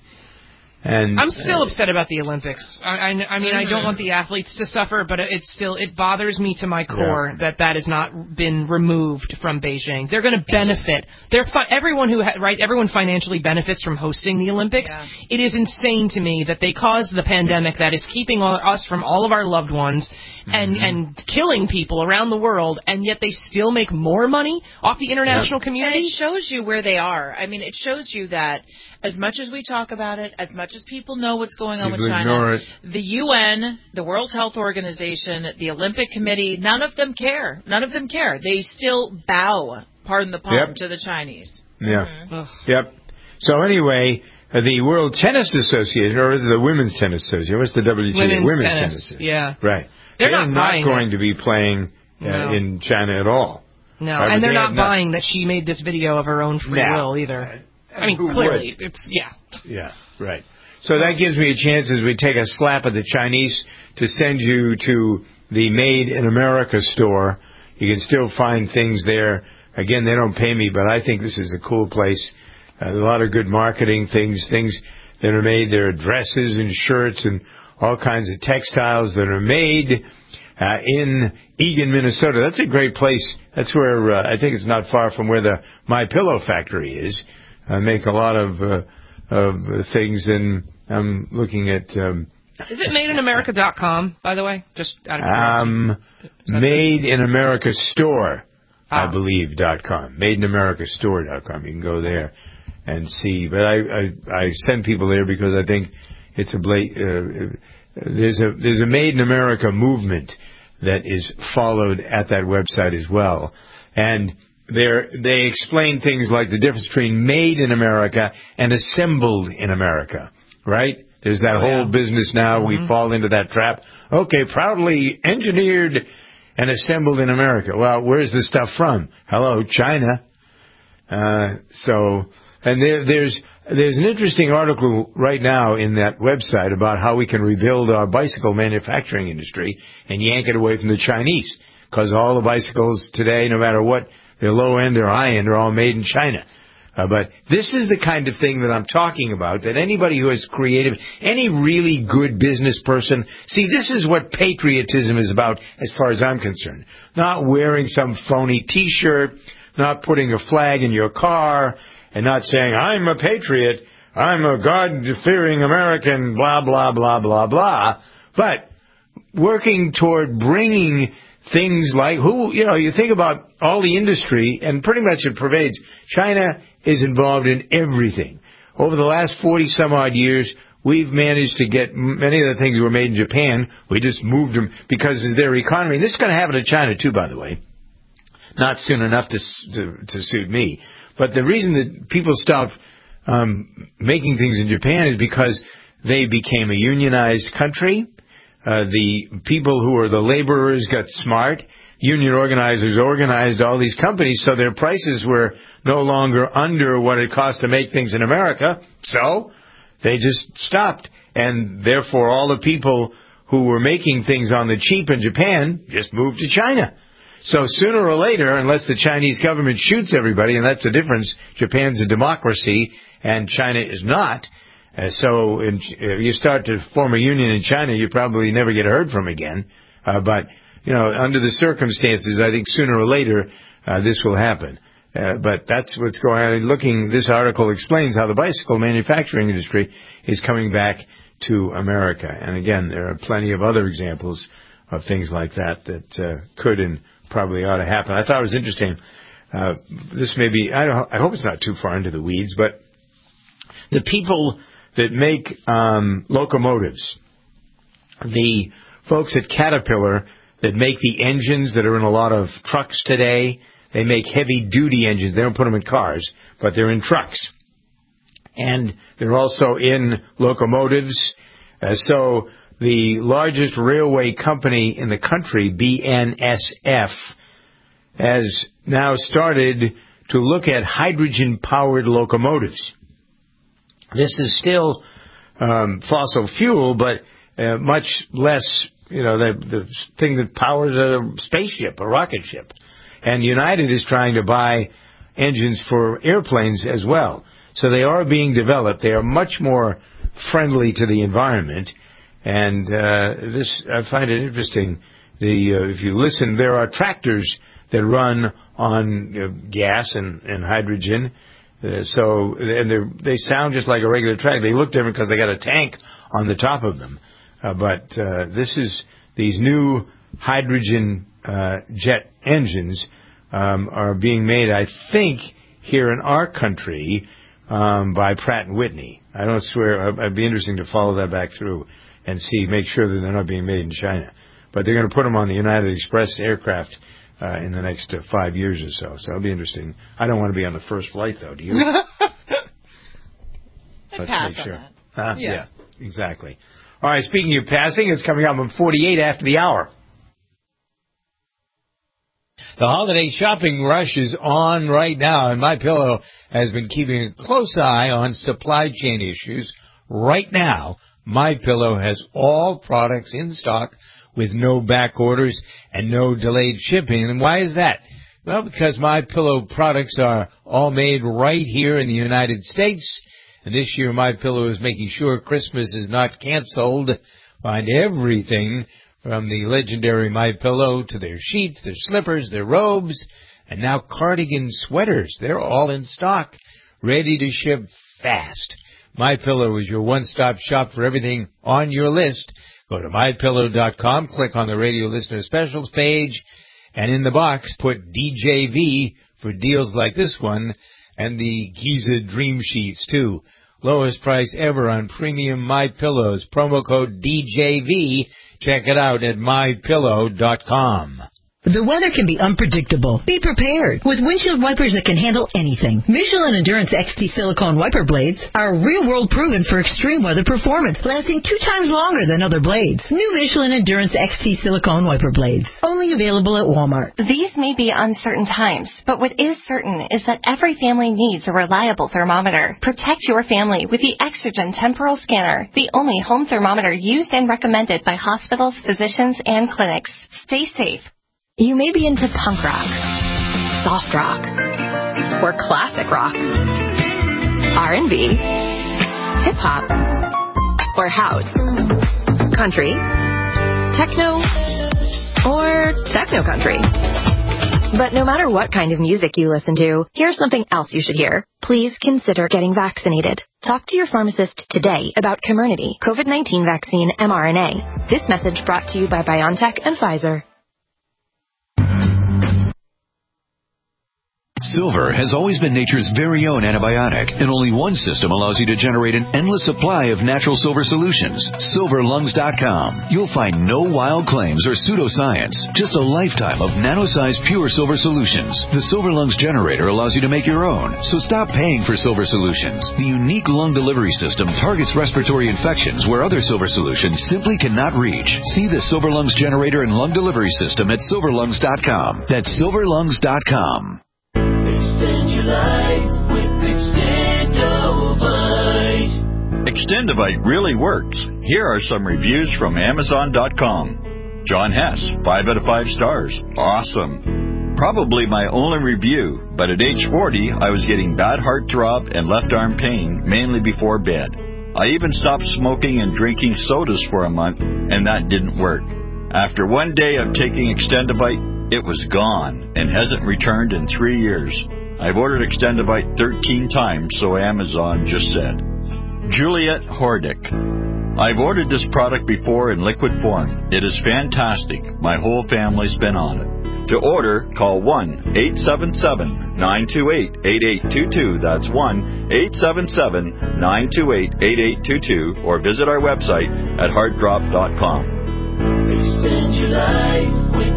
And I'm still uh, upset about the Olympics. I, I, I mean, I don't want the athletes to suffer, but it's still it bothers me to my core yeah. that that has not been removed from Beijing. They're going to benefit. They're fi- everyone who ha- right. Everyone financially benefits from hosting the Olympics. Yeah. It is insane to me that they caused the pandemic that is keeping all, us from all of our loved ones and mm-hmm. and killing people around the world, and yet they still make more money off the international yep. community. And it shows you where they are. I mean, it shows you that as much as we talk about it, as much as people know what's going on people with China, it. the U N, the World Health Organization, the Olympic Committee, none of them care. None of them care. They still bow, pardon the pun, yep. to the Chinese. Yeah. Mm-hmm. Yep. So anyway, uh, the World Tennis Association, or is it the Women's Tennis Association? What's the W T A? Women's, Women's Tennis. Tennis. Yeah. Right. They're, they're not, not going it. to be playing uh, no. in China at all. No, right, and they're they not not buying that she made this video of her own free now, will either. Uh, I mean, clearly, would? it's, yeah. Yeah, right. So that gives me a chance as we take a slap at the Chinese to send you to the Made in America store. You can still find things there. Again, they don't pay me, but I think this is a cool place. Uh, a lot of good marketing things, things that are made. There are dresses and shirts and all kinds of textiles that are made uh, in Eagan, Minnesota. That's a great place. That's where uh, I think it's not far from where the My Pillow factory is. I make a lot of uh, of things, and I'm looking at. Um, is it made in america dot com, by the way? Just out of curiosity. Um, Made in America Store, ah. I believe, dot com. Made in America Store dot com. You can go there and see. But I, I, I send people there because I think it's a bla- uh, there's a there's a Made in America movement that is followed at that website as well, and They're, they explain things like the difference between made in America and assembled in America, right? There's that oh, whole yeah. business now. Mm-hmm. We fall into that trap. Okay, proudly engineered and assembled in America. Well, where's the stuff from? Hello, China. Uh, so, and there, there's there's an interesting article right now in that website about how we can rebuild our bicycle manufacturing industry and yank it away from the Chinese, because all the bicycles today, no matter what, they're low end or high end, are all made in China. Uh, but this is the kind of thing that I'm talking about, that anybody who is creative, any really good business person, see, this is what patriotism is about as far as I'm concerned. Not wearing some phony T-shirt, not putting a flag in your car, and not saying, I'm a patriot, I'm a God-fearing American, blah, blah, blah, blah, blah. But working toward bringing things like, who, you know, you think about all the industry, and pretty much it pervades. China is involved in everything. Over the last forty some odd years, we've managed to get many of the things that were made in Japan. We just moved them because of their economy. And this is going to happen to China too, by the way. Not soon enough to to, to suit me. But the reason that people stopped um, making things in Japan is because they became a unionized country. Uh, the people who were the laborers got smart. Union organizers organized all these companies, so their prices were no longer under what it cost to make things in America. So they just stopped. And therefore, all the people who were making things on the cheap in Japan just moved to China. So sooner or later, unless the Chinese government shoots everybody, and that's the difference, Japan's a democracy and China is not. Uh, so in, if you start to form a union in China, you probably never get heard from again. Uh, but, you know, under the circumstances, I think sooner or later uh, this will happen. Uh, but that's what's going on. Looking, this article explains how the bicycle manufacturing industry is coming back to America. And again, there are plenty of other examples of things like that that uh, could and probably ought to happen. I thought it was interesting. Uh, this may be, I, don't, I hope it's not too far into the weeds, but the people that make um, locomotives, the folks at Caterpillar that make the engines that are in a lot of trucks today, they make heavy-duty engines. They don't put them in cars, but they're in trucks. And they're also in locomotives. Uh, so the largest railway company in the country, B N S F, has now started to look at hydrogen-powered locomotives. This is still um, fossil fuel, but uh, much less, you know, the, the thing that powers a spaceship, a rocket ship. And United is trying to buy engines for airplanes as well. So they are being developed. They are much more friendly to the environment. And uh, this, I find it interesting. The uh, if you listen, there are tractors that run on uh, gas and, and hydrogen. Uh, so and they they sound just like a regular tractor. They look different because they got a tank on the top of them. Uh, but uh, this is these new hydrogen uh, jet engines um, are being made, I think, here in our country um, by Pratt and Whitney. I don't swear. It'd be interesting to follow that back through and see, make sure that they're not being made in China. But they're going to put them on the United Express aircraft uh, in the next uh, five years or so. So it'll be interesting. I don't want to be on the first flight, though. Do you? I'd pass on that. Huh? Yeah. yeah, exactly. All right, speaking of passing, it's coming up on forty-eight after the hour. The holiday shopping rush is on right now, and MyPillow has been keeping a close eye on supply chain issues. Right now, MyPillow has all products in stock with no back orders and no delayed shipping. And why is that? Well, because MyPillow products are all made right here in the United States. And this year, MyPillow is making sure Christmas is not canceled. Find everything from the legendary MyPillow to their sheets, their slippers, their robes, and now cardigan sweaters. They're all in stock, ready to ship fast. MyPillow is your one-stop shop for everything on your list. Go to my pillow dot com, click on the radio listener specials page, and in the box put D J V for deals like this one, and the Giza Dream Sheets, too. Lowest price ever on premium MyPillows. Promo code D J V. Check it out at my pillow dot com. The weather can be unpredictable. Be prepared with windshield wipers that can handle anything. Michelin Endurance X T silicone wiper blades are real-world proven for extreme weather performance, lasting two times longer than other blades. New Michelin Endurance X T silicone wiper blades, only available at Walmart. These may be uncertain times, but what is certain is that every family needs a reliable thermometer. Protect your family with the Exergen Temporal Scanner, the only home thermometer used and recommended by hospitals, physicians, and clinics. Stay safe. You may be into punk rock, soft rock, or classic rock, R and B, hip-hop, or house, country, techno, or techno-country. But no matter what kind of music you listen to, here's something else you should hear. Please consider getting vaccinated. Talk to your pharmacist today about Comirnaty, COVID nineteen vaccine mRNA. This message brought to you by BioNTech and Pfizer. Silver has always been nature's very own antibiotic, and only one system allows you to generate an endless supply of natural silver solutions. silver lungs dot com. You'll find no wild claims or pseudoscience, just a lifetime of nano-sized pure silver solutions. The Silver Lungs generator allows you to make your own, so stop paying for silver solutions. The unique lung delivery system targets respiratory infections where other silver solutions simply cannot reach. See the Silver Lungs generator and lung delivery system at silver lungs dot com. That's silver lungs dot com. Extend your life with Extendovite. Extendovite really works. Here are some reviews from amazon dot com. John Hess, five out of five stars. Awesome. Probably my only review, but at age forty, I was getting bad heart throb and left arm pain, mainly before bed. I even stopped smoking and drinking sodas for a month, and that didn't work. After one day of taking Extendivite, it was gone and hasn't returned in three years. I've ordered Extendivite thirteen times, so Amazon just said. Juliet Hordick. I've ordered this product before in liquid form. It is fantastic. My whole family's been on it. To order, call one eight seven seven, nine two eight, eight eight two two. That's one eight seven seven, nine two eight, eight eight two two. Or visit our website at heart drop dot com. Extend your life with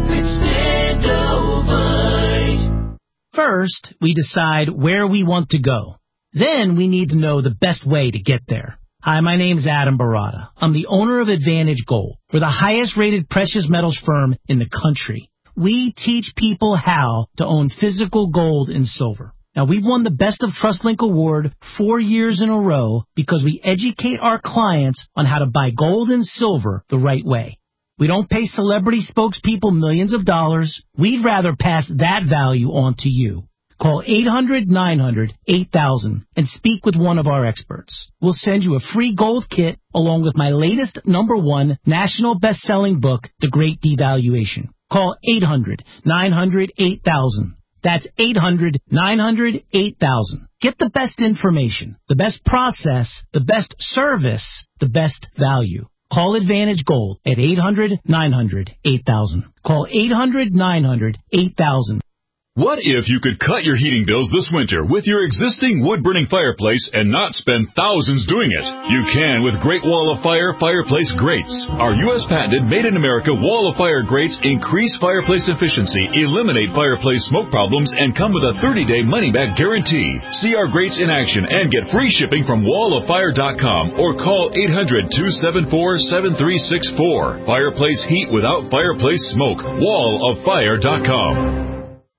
Extendovite. First, we decide where we want to go. Then we need to know the best way to get there. Hi, my name's Adam Barada. I'm the owner of Advantage Gold. We're the highest-rated precious metals firm in the country. We teach people how to own physical gold and silver. Now, we've won the Best of TrustLink Award four years in a row because we educate our clients on how to buy gold and silver the right way. We don't pay celebrity spokespeople millions of dollars. We'd rather pass that value on to you. Call eight hundred, nine hundred, eight thousand and speak with one of our experts. We'll send you a free gold kit along with my latest number one national best-selling book, The Great Devaluation. Call eight hundred, nine hundred, eight thousand. That's eight hundred, nine hundred, eight thousand. Get the best information, the best process, the best service, the best value. Call Advantage Gold at eight hundred, nine hundred, eight thousand. Call eight hundred, nine hundred, eight thousand. What if you could cut your heating bills this winter with your existing wood-burning fireplace and not spend thousands doing it? You can with Great Wall of Fire Fireplace Grates. Our U S patented made-in-America Wall of Fire grates increase fireplace efficiency, eliminate fireplace smoke problems, and come with a thirty-day money-back guarantee. See our grates in action and get free shipping from wall of fire dot com or call eight hundred, two seven four, seven three six four. Fireplace heat without fireplace smoke. wall of fire dot com.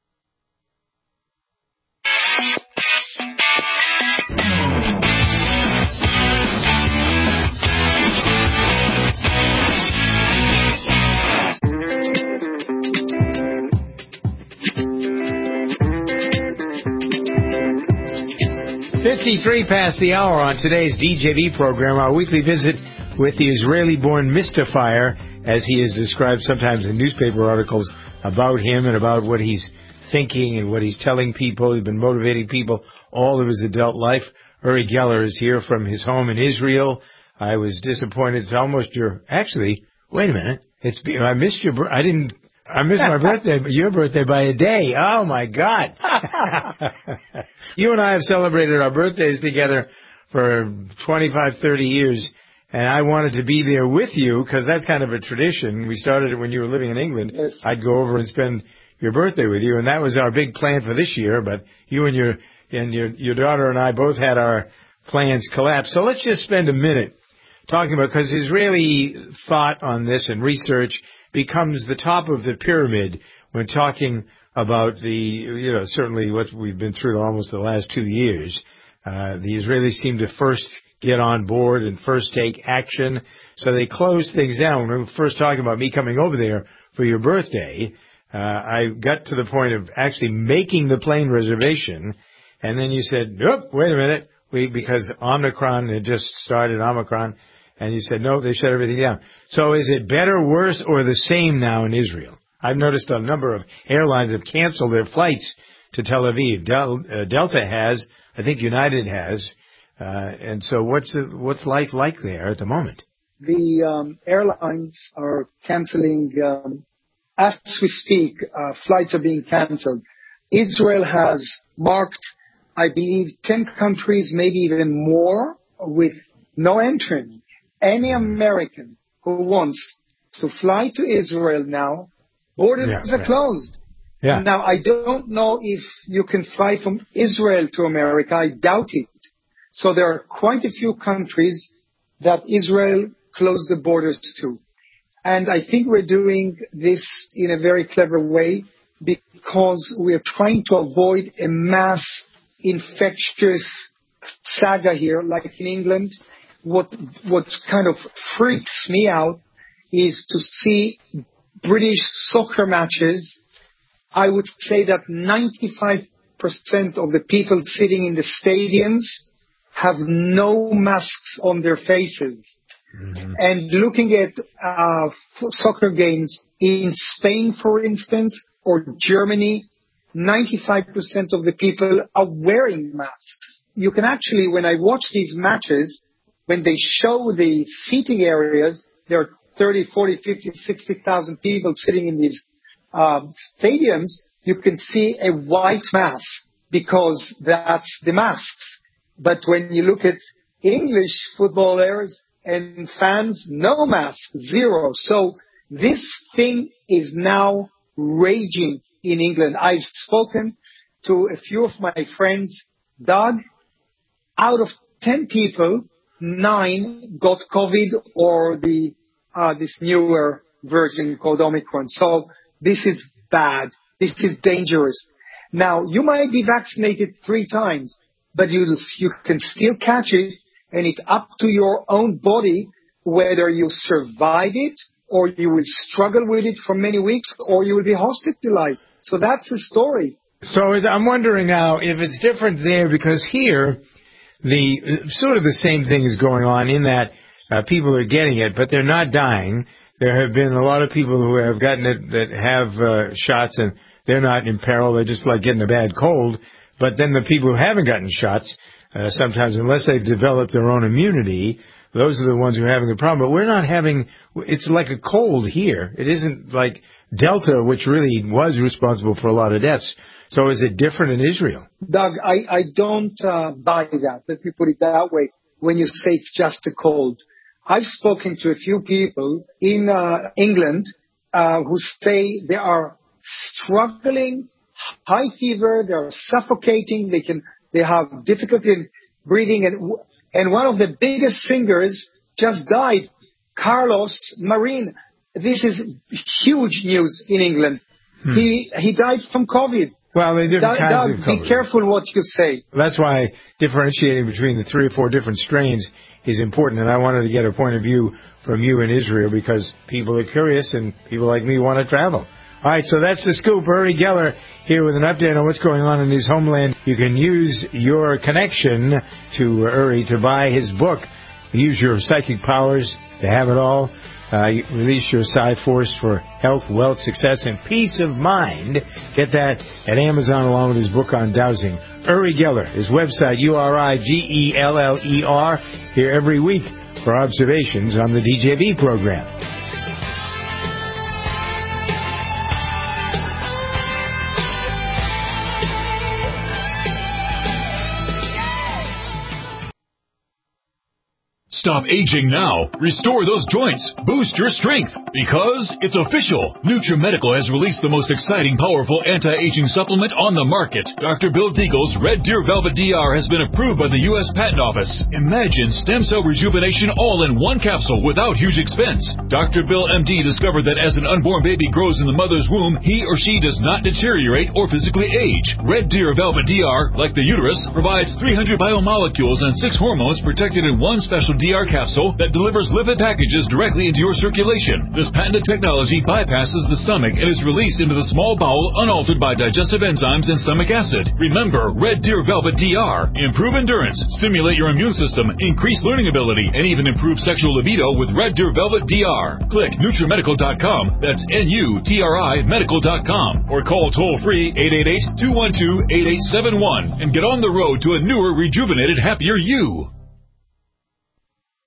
fifty-three past the hour on today's D J V program, our weekly visit with the Israeli-born mystifier, as he is described sometimes in newspaper articles about him and about what he's thinking and what he's telling people. He's been motivating people all of his adult life. Uri Geller is here from his home in Israel. I was disappointed. It's almost your... Actually, wait a minute. It's I missed your... I didn't... I missed my birthday, but your birthday by a day. Oh, my God. You and I have celebrated our birthdays together for twenty-five, thirty years, and I wanted to be there with you because that's kind of a tradition. We started it when you were living in England. Yes. I'd go over and spend your birthday with you, and that was our big plan for this year, but you and your and your, your daughter and I both had our plans collapse. So let's just spend a minute talking about, because Israeli thought on this and research becomes the top of the pyramid when talking about the, you know, certainly what we've been through almost the last two years. Uh, the Israelis seem to first get on board and first take action. So they closed things down. When we were first talking about me coming over there for your birthday, uh, I got to the point of actually making the plane reservation. And then you said, nope, wait a minute, we, because Omicron had just started, Omicron. And you said, no, they shut everything down. So is it better, worse, or the same now in Israel? I've noticed a number of airlines have canceled their flights to Tel Aviv. Del, uh, Delta has. I think United has. Uh, and so what's the, what's life like there at the moment? The um, airlines are canceling, um, as we speak, uh, flights are being canceled. Israel has marked, I believe, ten countries, maybe even more, with no entry. Any American who wants to fly to Israel now, borders yeah, are right. closed. Yeah. Now, I don't know if you can fly from Israel to America. I doubt it. So there are quite a few countries that Israel closed the borders to. And I think we're doing this in a very clever way because we're trying to avoid a mass infectious saga here, like in England. What what kind of freaks me out is to see British soccer matches, I would say that ninety-five percent of the people sitting in the stadiums have no masks on their faces. Mm-hmm. And looking at uh, soccer games in Spain, for instance, or Germany, ninety-five percent of the people are wearing masks. You can actually, when I watch these matches, when they show the seating areas, there are thirty, forty, fifty, sixty thousand people sitting in these uh, stadiums, you can see a white mask because that's the masks. But when you look at English footballers and fans, no masks, zero. So this thing is now raging in England. I've spoken to a few of my friends. Doug, out of ten people, nine got COVID or the uh, this newer version called Omicron. So this is bad. This is dangerous. Now, you might be vaccinated three times, but you you can still catch it, and it's up to your own body whether you survive it or you will struggle with it for many weeks or you will be hospitalized. So that's the story. So I'm wondering now if it's different there, because here the sort of the same thing is going on in that uh, people are getting it, but they're not dying. There have been a lot of people who have gotten it that have uh, shots, and they're not in peril. They're just like getting a bad cold. But then the people who haven't gotten shots, uh, sometimes, unless they've developed their own immunity, those are the ones who are having a problem. But we're not having, it's like a cold here. It isn't like Delta, which really was responsible for a lot of deaths. So is it different in Israel? Doug, I, I don't uh, buy that. Let me put it that way. When you say it's just a cold, I've spoken to a few people in uh, England uh, who say they are struggling, high fever, they are suffocating, they can, they have difficulty in breathing, and and one of the biggest singers just died, Carlos Marin. This is huge news in England. Hmm. He he died from COVID. Well, there are different Doug, kinds of Doug, COVID. Be careful what you say. That's why differentiating between the three or four different strains is important, and I wanted to get a point of view from you in Israel because people are curious and people like me want to travel. All right, so that's the scoop. Uri Geller here with an update on what's going on in his homeland. You can use your connection to Uri to buy his book. Use your psychic powers to have it all. Uh, release your psi force for health, wealth, success, and peace of mind. Get that at Amazon along with his book on dowsing. Uri Geller, his website, U R I G E L L E R, here every week for observations on the D J V program. Stop aging now. Restore those joints. Boost your strength. Because it's official. NutriMedical has released the most exciting, powerful anti-aging supplement on the market. Doctor Bill Deagle's Red Deer Velvet D R has been approved by the U S Patent Office. Imagine stem cell rejuvenation all in one capsule without huge expense. Doctor Bill M D discovered that as an unborn baby grows in the mother's womb, he or she does not deteriorate or physically age. Red Deer Velvet D R, like the uterus, provides three hundred biomolecules and six hormones protected in one special D R capsule that delivers lipid packages directly into your circulation. This patented technology bypasses the stomach and is released into the small bowel unaltered by digestive enzymes and stomach acid. Remember, Red Deer Velvet D R. Improve endurance, stimulate your immune system, increase learning ability, and even improve sexual libido with Red Deer Velvet D R. Click NutriMedical dot com, that's N U T R I medical dot com, or call toll-free eight eight eight, two one two, eight eight seven one and get on the road to a newer, rejuvenated, happier you.